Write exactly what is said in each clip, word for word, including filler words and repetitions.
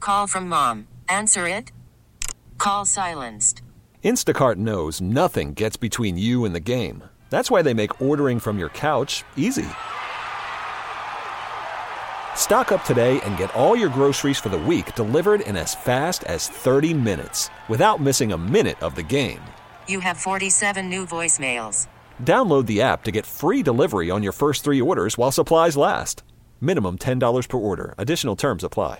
Call from mom. Answer it. Call silenced. Instacart knows nothing gets between you and the game. That's why they make ordering from your couch easy. Stock up today and get all your groceries for the week delivered in as fast as thirty minutes without missing a minute of the game. You have forty-seven new voicemails. Download the app to get free delivery on your first three orders while supplies last. Minimum ten dollars per order. Additional terms apply.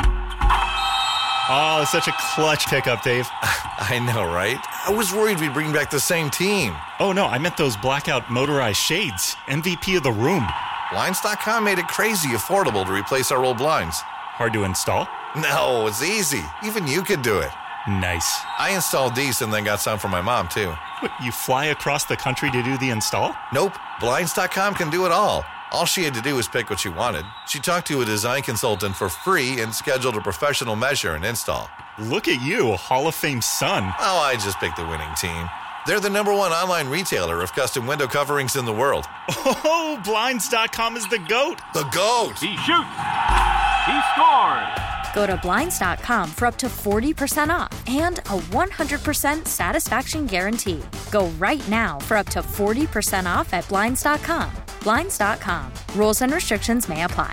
Oh, such a clutch pickup, Dave. I know, right? I was worried we'd bring back the same team. Oh, no, I meant those blackout motorized shades. M V P of the room. Blinds dot com made it crazy affordable to replace our old blinds. Hard to install? No, it's easy. Even you could do it. Nice. I installed these and then got some for my mom, too. What, you fly across the country to do the install? Nope. Blinds dot com can do it all. All she had to do was pick what she wanted. She talked to a design consultant for free and scheduled a professional measure and install. Look at you, Hall of Fame son. Oh, I just picked the winning team. They're the number one online retailer of custom window coverings in the world. Oh, Blinds dot com is the GOAT. The GOAT. He shoots. He scores. Go to Blinds dot com for up to forty percent off and a one hundred percent satisfaction guarantee. Go right now for up to forty percent off at Blinds dot com. Blinds dot com. Rules and restrictions may apply.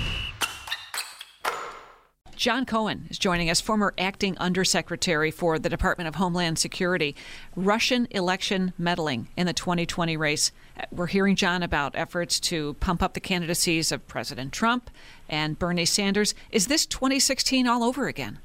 John Cohen is joining us, former acting undersecretary for the Department of Homeland Security. Russian election meddling in the twenty twenty race. We're hearing, John, about efforts to pump up the candidacies of President Trump and Bernie Sanders. Is this twenty sixteen all over again?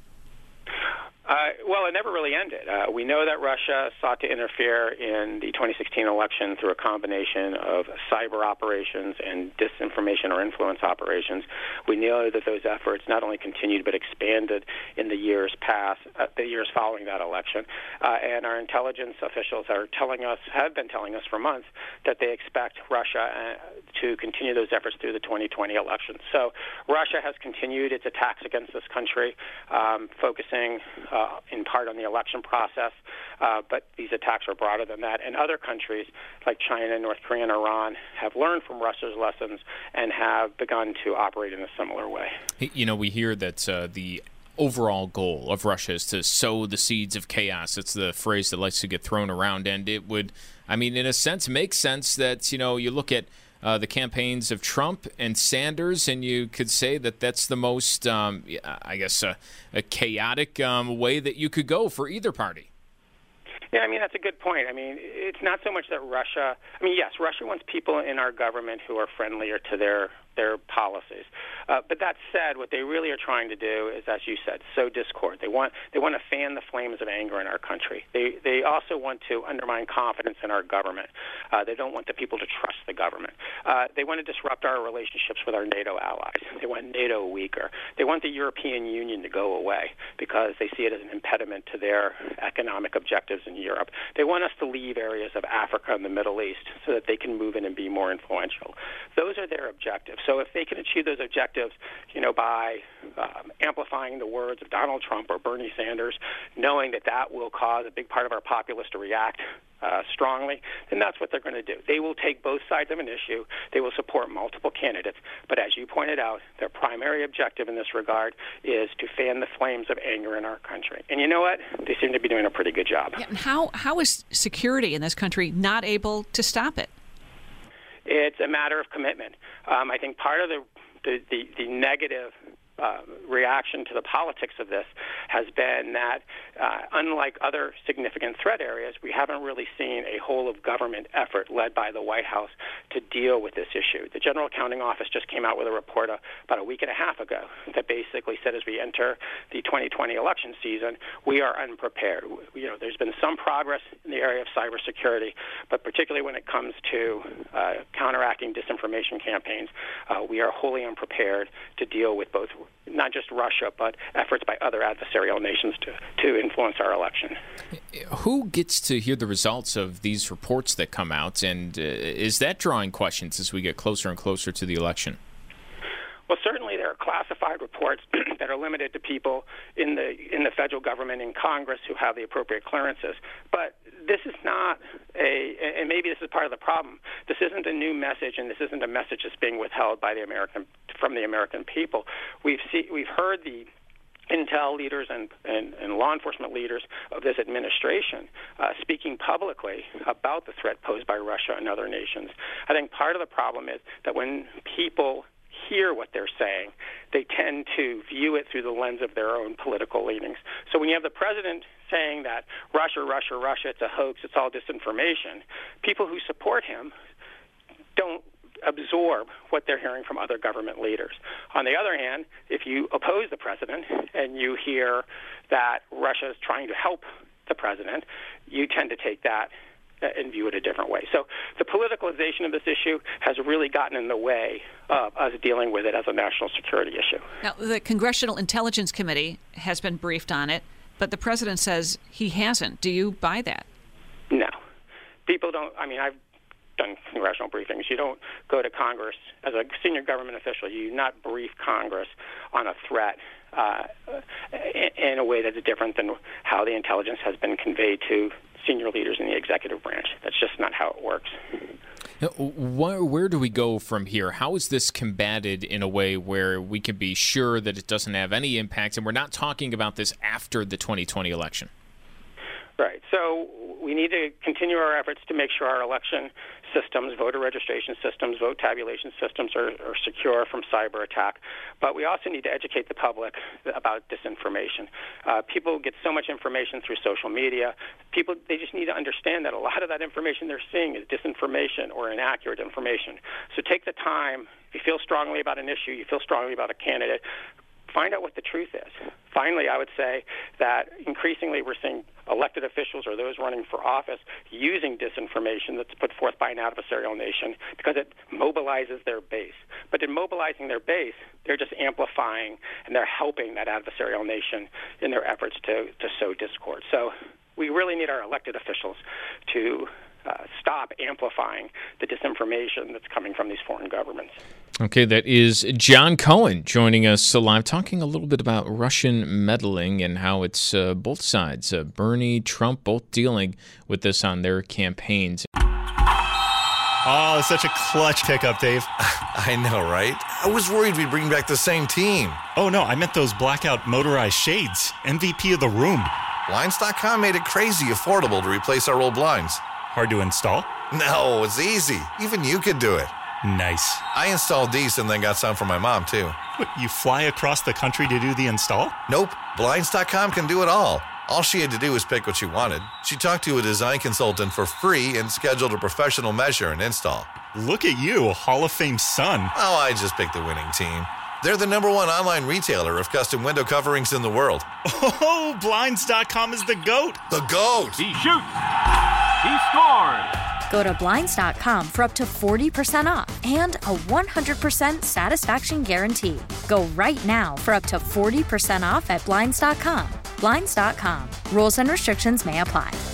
Uh, well, it never really ended. Uh, we know that Russia sought to interfere in the twenty sixteen election through a combination of cyber operations and disinformation or influence operations. We know that those efforts not only continued but expanded in the years past, uh, the years following that election. Uh, and our intelligence officials are telling us, have been telling us for months, that they expect Russia uh, to continue those efforts through the twenty twenty election. So Russia has continued its attacks against this country, um, focusing uh, Uh, in part on the election process, uh, but these attacks are broader than that. And other countries like China, North Korea, and Iran have learned from Russia's lessons and have begun to operate in a similar way. You know, we hear that uh, the overall goal of Russia is to sow the seeds of chaos. It's the phrase that likes to get thrown around, and it would, I mean, in a sense, make sense that, you know, you look at Uh, the campaigns of Trump and Sanders, and you could say that that's the most, um, I guess, uh, a chaotic um, way that you could go for either party. Yeah, I mean, that's a good point. I mean, it's not so much that Russia, I mean, yes, Russia wants people in our government who are friendlier to their their policies. Uh, but that said, what they really are trying to do is, as you said, sow discord. They want they want to fan the flames of anger in our country. They they also want to undermine confidence in our government. Uh, they don't want the people to trust the government. Uh, they want to disrupt our relationships with our NATO allies. They want NATO weaker. They want the European Union to go away because they see it as an impediment to their economic objectives in Europe. They want us to leave areas of Africa and the Middle East so that they can move in and be more influential. Those are their objectives. So if they can achieve those objectives, you know, by um, amplifying the words of Donald Trump or Bernie Sanders, knowing that that will cause a big part of our populace to react uh, strongly, then that's what they're going to do. They will take both sides of an issue. They will support multiple candidates. But as you pointed out, their primary objective in this regard is to fan the flames of anger in our country. And you know what? They seem to be doing a pretty good job. Yeah, and how how is security in this country not able to stop it? It's a matter of commitment. Um, I think part of the the, the, the negative uh, reaction to the politics of this has been that, uh, unlike other significant threat areas, we haven't really seen a whole-of-government effort led by the White House to deal with this issue. The General Accounting Office just came out with a report uh, about a week and a half ago that basically said as we enter the twenty twenty election season, we are unprepared. You know, there's been some progress in the area of cybersecurity, but particularly when it comes to uh, counteracting disinformation campaigns, uh, we are wholly unprepared to deal with both not just Russia, but efforts by other adversarial nations to, to influence our election. Who gets to hear the results of these reports that come out, and uh, is that drawing questions as we get closer and closer to the election? Well, certainly there are classified reports that are limited to people in the in the federal government and Congress who have the appropriate clearances. But this is not a, and maybe this is part of the problem, this isn't a new message, and this isn't a message that's being withheld by the American from the American people. We've see, we've heard the intel leaders and, and, and law enforcement leaders of this administration uh, speaking publicly about the threat posed by Russia and other nations. I think part of the problem is that when people hear what they're saying, they tend to view it through the lens of their own political leanings. So when you have the president saying that Russia, Russia, Russia, it's a hoax, it's all disinformation, people who support him don't absorb what they're hearing from other government leaders. On the other hand, if you oppose the president and you hear that Russia is trying to help the president, you tend to take that and view it a different way. So the politicalization of this issue has really gotten in the way of us dealing with it as a national security issue. Now, the Congressional Intelligence Committee has been briefed on it, but the president says he hasn't. Do you buy that? No. People don't, I mean, I've done congressional briefings. You don't go to Congress as a senior government official. You do not brief Congress on a threat uh, in a way that's different than how the intelligence has been conveyed to senior leaders in the executive branch. That's just not how it works. Now, where, where do we go from here? How is this combated in a way where we can be sure that it doesn't have any impact, and we're not talking about this after the twenty twenty election? Right. So we need to continue our efforts to make sure our election systems, voter registration systems, vote tabulation systems are, are secure from cyber attack. But we also need to educate the public about disinformation. Uh, people get so much information through social media. People, they just need to understand that a lot of that information they're seeing is disinformation or inaccurate information. So take the time. If you feel strongly about an issue, you feel strongly about a candidate, find out what the truth is. Finally, I would say that increasingly we're seeing elected officials or those running for office using disinformation that's put forth by an adversarial nation because it mobilizes their base. But in mobilizing their base, they're just amplifying and they're helping that adversarial nation in their efforts to, to sow discord. So we really need our elected officials to uh, stop amplifying the disinformation that's coming from these foreign governments. Okay, that is John Cohen joining us live, talking a little bit about Russian meddling and how it's uh, both sides, uh, Bernie, Trump, both dealing with this on their campaigns. Oh, such a clutch pickup, Dave. I know, right? I was worried we'd bring back the same team. Oh, no, I meant those blackout motorized shades. M V P of the room. Blinds dot com made it crazy affordable to replace our old blinds. Hard to install? No, it's easy. Even you could do it. Nice. I installed these and then got some for my mom, too. What, you fly across the country to do the install? Nope. Blinds dot com can do it all. All she had to do was pick what she wanted. She talked to a design consultant for free and scheduled a professional measure and install. Look at you, Hall of Fame son. Oh, I just picked the winning team. They're the number one online retailer of custom window coverings in the world. Oh, Blinds dot com is the GOAT. The GOAT! He shoots. He scores. Go to Blinds dot com for up to forty percent off and a one hundred percent satisfaction guarantee. Go right now for up to forty percent off at Blinds dot com. Blinds dot com. Rules and restrictions may apply.